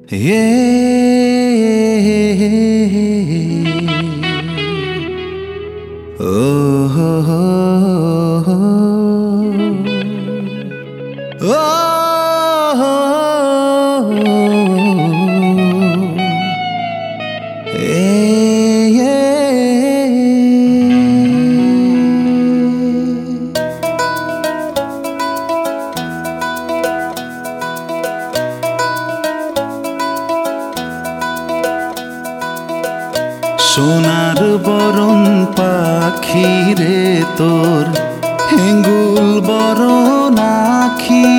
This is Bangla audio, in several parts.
সোনার বরণ পাখি রে তোর হেঙ্গুল বরণ আখি,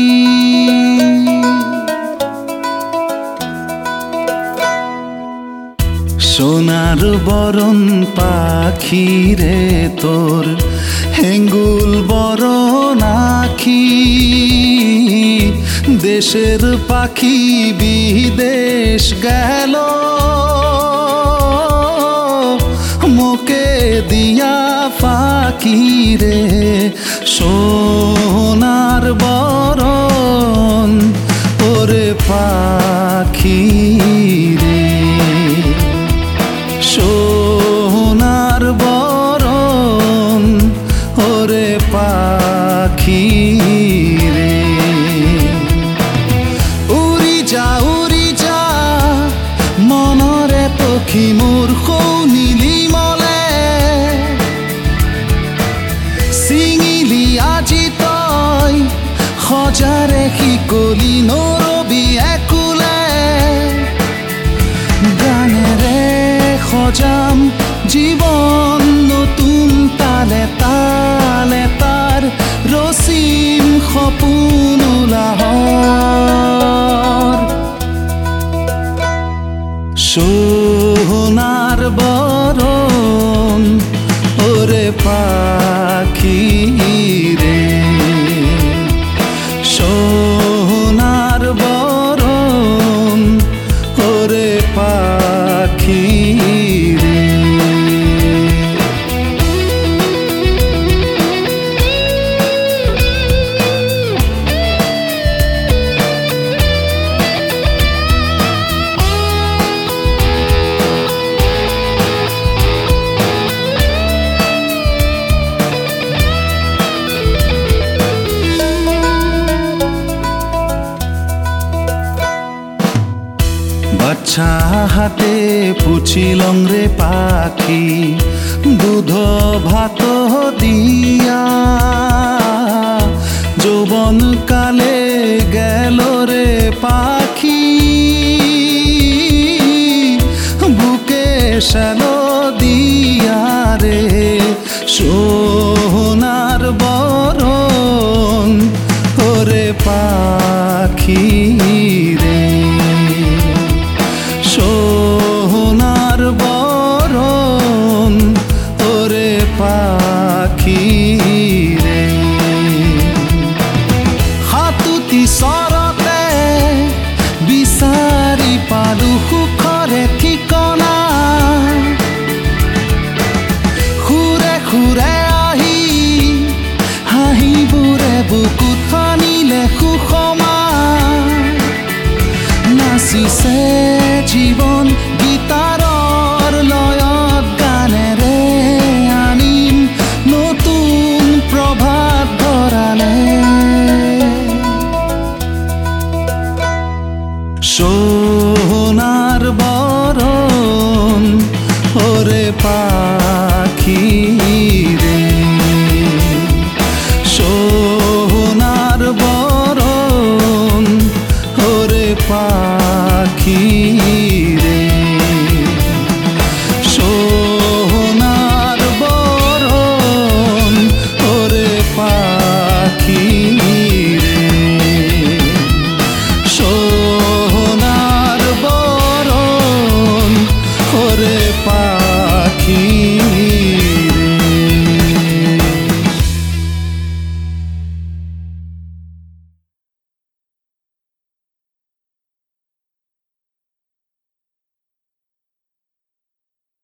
সোনার বরণ পাখি রে তোর হেঙ্গুল বরণ আখি। দেশের পাখি বিদেশ গেল মোকে দিয়া ফাঁকি রে, সোনার বরণ ওরে পাখি রে, সোনার বরণ ওরে পাখি রে। উড়ি যা মনরে পক্ষী মোর নীলি মলে, চিঙিলি আজি তই সজাৰে শিকলি নৰবি একুলে। গানেৰে সজাম জীৱন নতুন তালে তালে, তাৰ ৰচিম সপোন উলাহৰ। সোনার বরণ ওরে পাখি রে, সোনার বরণ ওরে পাখি রে। বাচ্চা হাতে পুছিলং রে পাখি দুধ ভাত দিয়া, যৌবন কালে গেল রে পাখি বুকে শাল দিয়া রে, সোনার বরণ ওরে পাখি রে, সোনার বরণ ওরে পাখি রে। হাতুতি চৰতে বিচাৰি পালো সুখৰে ঠিকনা, সুৰে সুৰে আহি হাঁহিবোৰে বুকুত সানিলে সুষমা। নাচিছে জীৱন গীতাৰৰ লয়ত, গানেৰে আনিম নতুন প্ৰভাত ধৰালে। সোনার বরণ ওরে পাখি